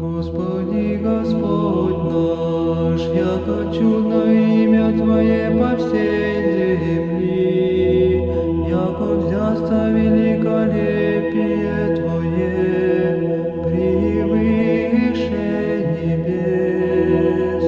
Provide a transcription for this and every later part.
Господи, Господь наш, яко чудно имя Твое по всей земли, яко взяться великолепие Твое превыше небес.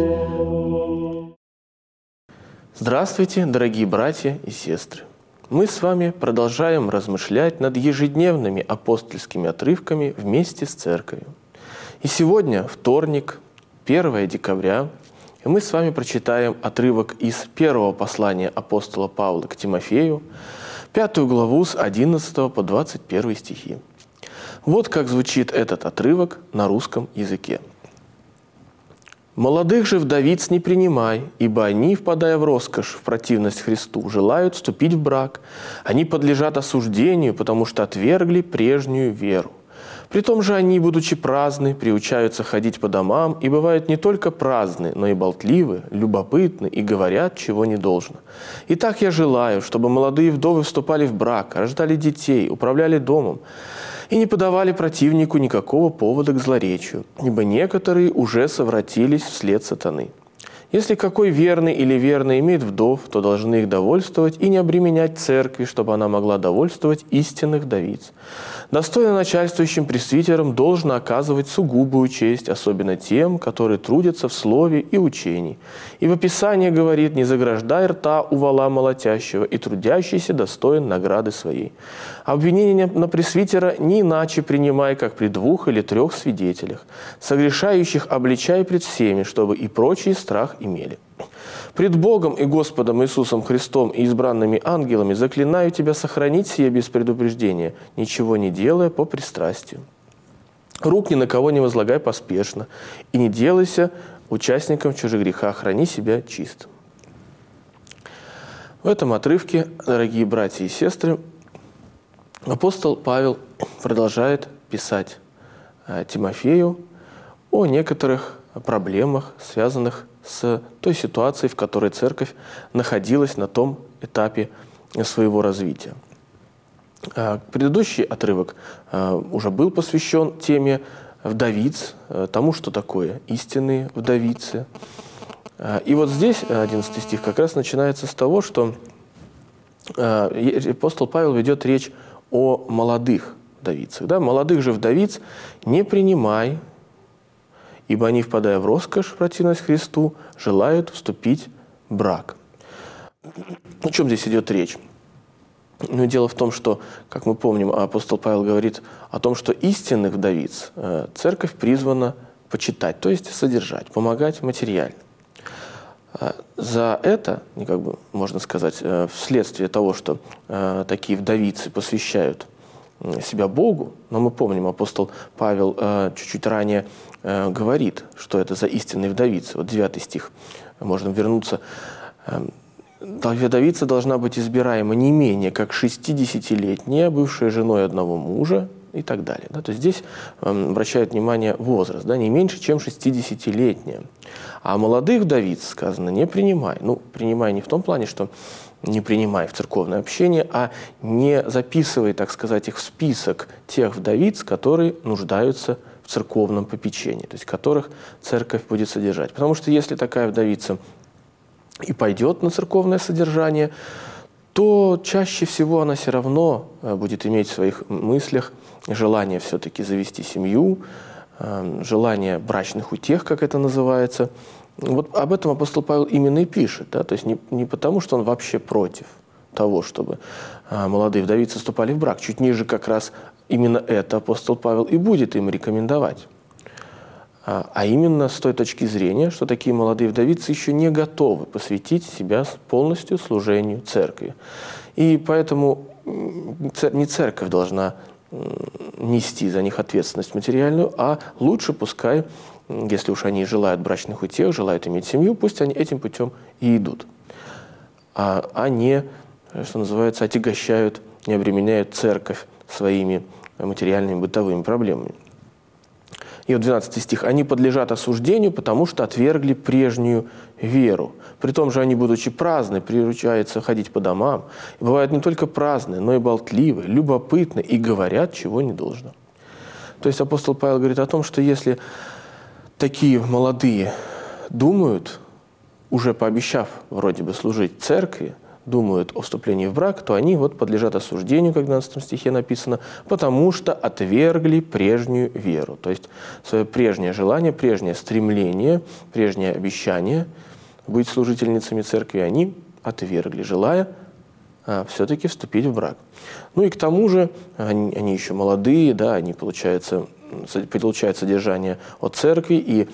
Здравствуйте, дорогие братья и сестры! Мы с вами продолжаем размышлять над ежедневными апостольскими отрывками вместе с Церковью. И сегодня, вторник, 1 декабря, и мы с вами прочитаем отрывок из первого послания апостола Павла к Тимофею, 5 главу с 11 по 21 стихи. Вот как звучит этот отрывок на русском языке. «Молодых же вдовиц не принимай, ибо они, впадая в роскошь, в противность Христу, желают вступить в брак. Они подлежат осуждению, потому что отвергли прежнюю веру. Притом же они, будучи праздны, приучаются ходить по домам, и бывают не только праздны, но и болтливы, любопытны и говорят, чего не должно. Итак, я желаю, чтобы молодые вдовы вступали в брак, рождали детей, управляли домом, и не подавали противнику никакого повода к злоречию, ибо некоторые уже совратились вслед сатаны. Если какой верный или верная имеет вдов, то должны их довольствовать и не обременять церкви, чтобы она могла довольствовать истинных вдовиц. Достойно начальствующим пресвитерам должно оказывать сугубую честь, особенно тем, которые трудятся в слове и учении. Ибо Писание говорит: «Не заграждай рта у вола молотящего, и трудящийся достоин награды своей». Обвинение на пресвитера не иначе принимай, как при 2 или 3 свидетелях. Согрешающих обличай пред всеми, чтобы и прочие страх имели. Пред Богом и Господом Иисусом Христом и избранными ангелами заклинаю тебя сохранить сие без предупреждения, ничего не делая по пристрастию. Рук ни на кого не возлагай поспешно, и не делайся участником чужих греха, храни себя чистым. В этом отрывке, дорогие братья и сестры, апостол Павел продолжает писать Тимофею о некоторых проблемах, связанных с той ситуацией, в которой церковь находилась на том этапе своего развития. Предыдущий отрывок уже был посвящен теме вдовиц, тому, что такое истинные вдовицы. И вот здесь, 11 стих, как раз начинается с того, что апостол Павел ведет речь о молодых вдовицах. Да? «Молодых же вдовиц не принимай, ибо они, впадая в роскошь, в противность Христу, желают вступить в брак». О чем здесь идет речь? Ну, дело в том, что, как мы помним, апостол Павел говорит о том, что истинных вдовиц церковь призвана почитать, то есть содержать, помогать материально. За это, как бы можно сказать, вследствие того, что такие вдовицы посвящают себя Богу, но мы помним, апостол Павел чуть-чуть ранее говорит, что это за истинные вдовицы. Вот 9 стих, можно вернуться. «Вдовица должна быть избираема не менее, как 60-летняя, бывшая женой одного мужа», и так далее. Да? То есть здесь обращают внимание возраст, да? Не меньше, чем 60-летняя. А молодых вдовиц, сказано, не принимай. Ну, принимай не в том плане, что не принимай в церковное общение, а не записывай, так сказать, их в список тех вдовиц, которые нуждаются в церковном попечении, то есть которых церковь будет содержать. Потому что если такая вдовица и пойдет на церковное содержание, то чаще всего она все равно будет иметь в своих мыслях желание все-таки завести семью, желание брачных утех, как это называется. Вот об этом апостол Павел именно и пишет. Да? То есть не потому, что он вообще против того, чтобы молодые вдовицы вступали в брак. Чуть ниже как раз именно это апостол Павел и будет им рекомендовать. А именно с той точки зрения, что такие молодые вдовицы еще не готовы посвятить себя полностью служению церкви. И поэтому не церковь должна нести за них ответственность материальную, а лучше пускай, если уж они желают брачных утех, желают иметь семью, пусть они этим путем и идут, а не, что называется, отягощают, не обременяют церковь своими материальными бытовыми проблемами. И вот 12 стих. «Они подлежат осуждению, потому что отвергли прежнюю веру. При том же они, будучи праздны, приучаются ходить по домам. И бывают не только праздны, но и болтливы, любопытны и говорят, чего не должно». То есть апостол Павел говорит о том, что если такие молодые думают, уже пообещав вроде бы служить церкви, думают о вступлении в брак, то они вот подлежат осуждению, как в 12 стихе написано, потому что отвергли прежнюю веру. То есть свое прежнее желание, прежнее стремление, прежнее обещание быть служительницами церкви они отвергли, желая все-таки вступить в брак. Ну и к тому же они еще молодые, да, они получают содержание от церкви и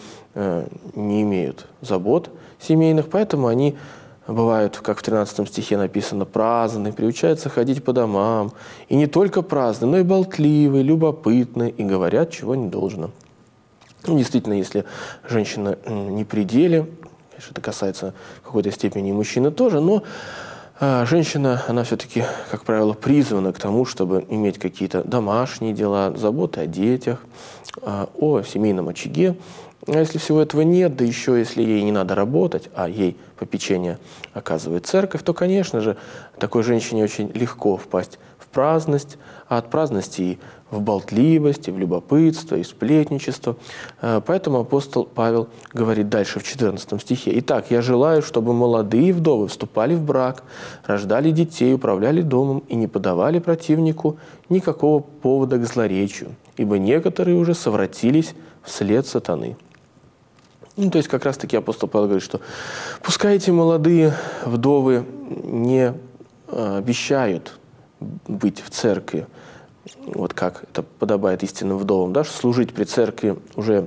не имеют забот семейных, поэтому они бывают, как в 13 стихе написано, праздны, приучаются ходить по домам. И не только праздны, но и болтливы, любопытны, и говорят, чего не должно. Ну, действительно, если женщина не при деле, конечно, это касается в какой-то степени и мужчины тоже, но женщина, она все-таки, как правило, призвана к тому, чтобы иметь какие-то домашние дела, заботы о детях, о семейном очаге. А если всего этого нет, да еще если ей не надо работать, а ей попечение оказывает церковь, то, конечно же, такой женщине очень легко впасть в праздность, а от праздности и в болтливость, и в любопытство, и в сплетничество. Поэтому апостол Павел говорит дальше в 14 стихе. «Итак, я желаю, чтобы молодые вдовы вступали в брак, рождали детей, управляли домом и не подавали противнику никакого повода к злоречию, ибо некоторые уже совратились вслед сатаны». Ну, то есть как раз-таки апостол Павел говорит, что пускай эти молодые вдовы не обещают быть в церкви, вот как это подобает истинным вдовам, да, служить при церкви уже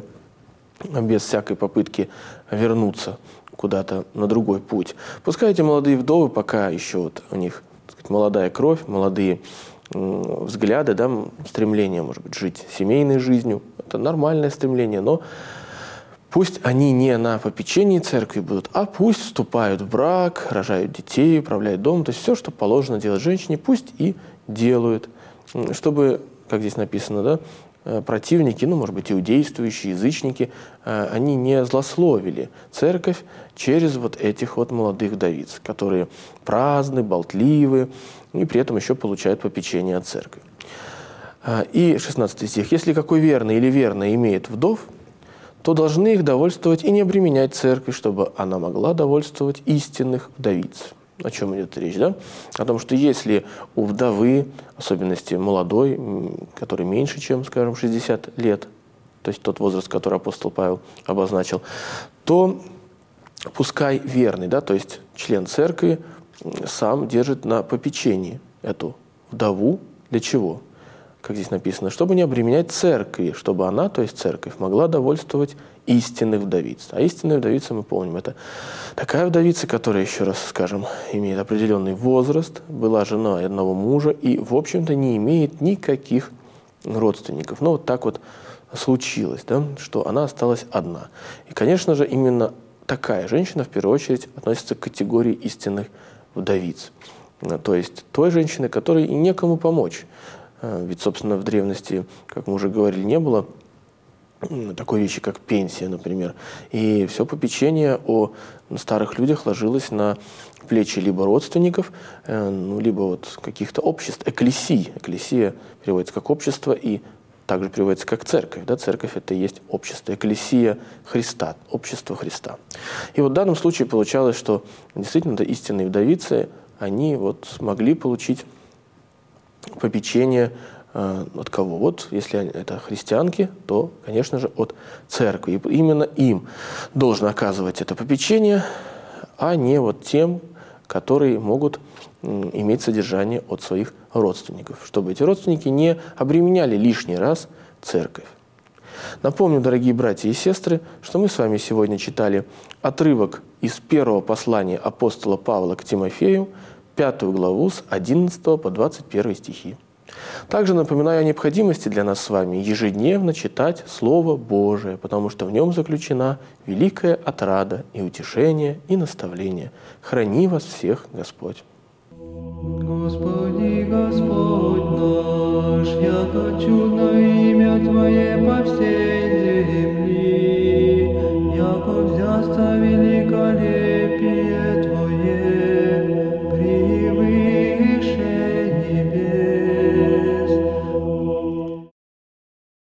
без всякой попытки вернуться куда-то на другой путь. Пускай эти молодые вдовы, пока еще вот у них, так сказать, молодая кровь, молодые взгляды, да, стремление, может быть, жить семейной жизнью, это нормальное стремление, но пусть они не на попечении церкви будут, а пусть вступают в брак, рожают детей, управляют домом. То есть все, что положено делать женщине, пусть и делают. Чтобы, как здесь написано, да, противники, ну, может быть, иудействующие, язычники, они не злословили церковь через вот этих вот молодых вдовиц, которые праздны, болтливы и при этом еще получают попечение от церкви. И 16 стих. «Если какой верный или верная имеет вдов, то должны их довольствовать и не обременять церковь, чтобы она могла довольствовать истинных вдовиц». О чем идет речь, да? О том, что если у вдовы, в особенности молодой, который меньше, чем, скажем, 60 лет, то есть тот возраст, который апостол Павел обозначил, то пускай верный, да, то есть член церкви, сам держит на попечении эту вдову. Для чего? Как здесь написано, чтобы не обременять церкви, чтобы она, то есть церковь, могла довольствовать истинных вдовиц. А истинная вдовица, мы помним, это такая вдовица, которая, еще раз скажем, имеет определенный возраст, была женой одного мужа и, в общем-то, не имеет никаких родственников. Но вот так вот случилось, да, что она осталась одна. И, конечно же, именно такая женщина, в первую очередь, относится к категории истинных вдовиц. То есть той женщины, которой и некому помочь. Ведь, собственно, в древности, как мы уже говорили, не было такой вещи, как пенсия, например. И все попечение о старых людях ложилось на плечи либо родственников, ну, либо вот каких-то обществ, экклесий. Экклесия переводится как общество и также переводится как церковь. Да? Церковь – это и есть общество, экклесия Христа, общество Христа. И вот в данном случае получалось, что действительно это истинные вдовицы, они вот смогли получить попечение от кого? Вот, если это христианки, то, конечно же, от церкви. И именно им должно оказывать это попечение, а не вот тем, которые могут иметь содержание от своих родственников, чтобы эти родственники не обременяли лишний раз церковь. Напомню, дорогие братья и сестры, что мы с вами сегодня читали отрывок из первого послания апостола Павла к Тимофею, 5 главу с 11 по 21 стихи. Также напоминаю о необходимости для нас с вами ежедневно читать Слово Божие, потому что в нем заключена великая отрада и утешение, и наставление. Храни вас всех Господь. Господи, Господь наш, яко чудно имя Твое